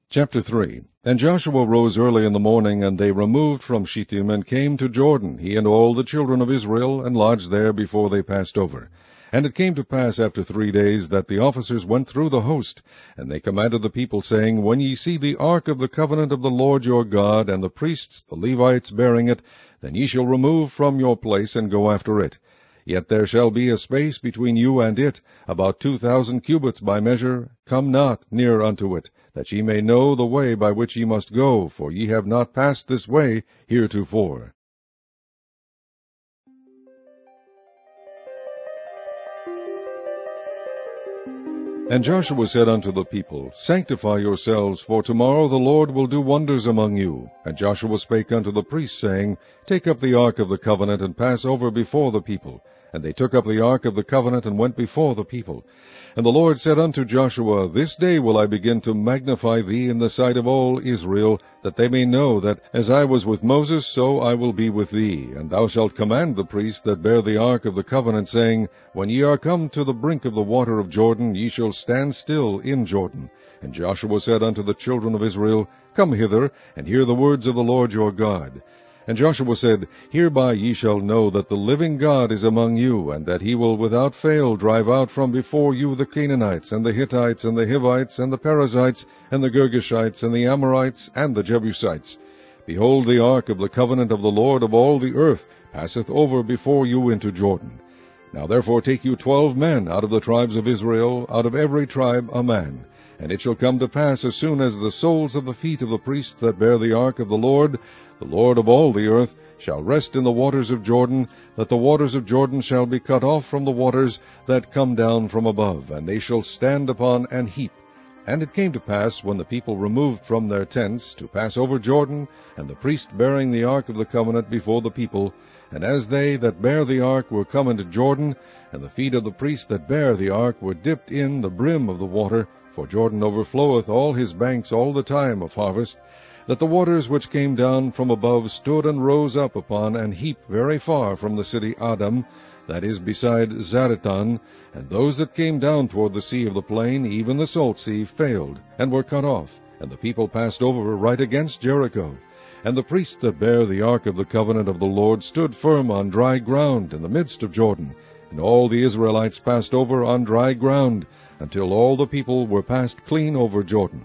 Chapter 3. And Joshua rose early in the morning, and they removed from Shittim, and came to Jordan, he and all the children of Israel, and lodged there before they passed over. And it came to pass after 3 days that the officers went through the host, and they commanded the people, saying, When ye see the ark of the covenant of the Lord your God, and the priests, the Levites, bearing it, then ye shall remove from your place, and go after it. Yet there shall be a space between you and it, about 2,000 cubits by measure. Come not near unto it, that ye may know the way by which ye must go, for ye have not passed this way heretofore. And Joshua said unto the people, Sanctify yourselves, for tomorrow the Lord will do wonders among you. And Joshua spake unto the priests, saying, Take up the ark of the covenant, and pass over before the people. And they took up the ark of the covenant, and went before the people. And the Lord said unto Joshua, This day will I begin to magnify thee in the sight of all Israel, that they may know that as I was with Moses, so I will be with thee. And thou shalt command the priests that bear the ark of the covenant, saying, When ye are come to the brink of the water of Jordan, ye shall stand still in Jordan. And Joshua said unto the children of Israel, Come hither, and hear the words of the Lord your God. And Joshua said, Hereby ye shall know that the living God is among you, and that he will without fail drive out from before you the Canaanites, and the Hittites, and the Hivites, and the Perizzites, and the Girgashites, and the Amorites, and the Jebusites. Behold, the ark of the covenant of the Lord of all the earth passeth over before you into Jordan. Now therefore take you 12 men out of the tribes of Israel, out of every tribe a man. And it shall come to pass, as soon as the soles of the feet of the priests that bear the ark of the Lord of all the earth, shall rest in the waters of Jordan, that the waters of Jordan shall be cut off from the waters that come down from above, and they shall stand upon an heap. And it came to pass, when the people removed from their tents, to pass over Jordan, and the priest bearing the ark of the covenant before the people, and as they that bear the ark were come into Jordan, and the feet of the priests that bear the ark were dipped in the brim of the water, for Jordan overfloweth all his banks all the time of harvest, that the waters which came down from above stood and rose up upon an heap very far from the city Adam, that is beside Zaretan, and those that came down toward the sea of the plain, even the salt sea, failed, and were cut off, and the people passed over right against Jericho. And the priests that bear the ark of the covenant of the Lord stood firm on dry ground in the midst of Jordan, and all the Israelites passed over on dry ground, until all the people were passed clean over Jordan.